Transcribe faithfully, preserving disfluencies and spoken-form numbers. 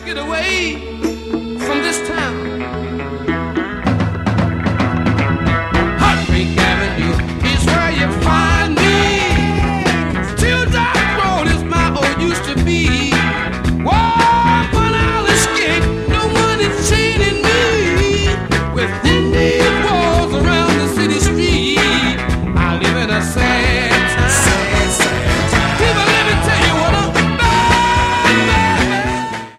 get away from this town. Heartbreak Avenue is where you find me. Till Dark Road is my old used to be. Whoa, but I'll escape. No one is chaining me. Within these walls around the city street, I live in a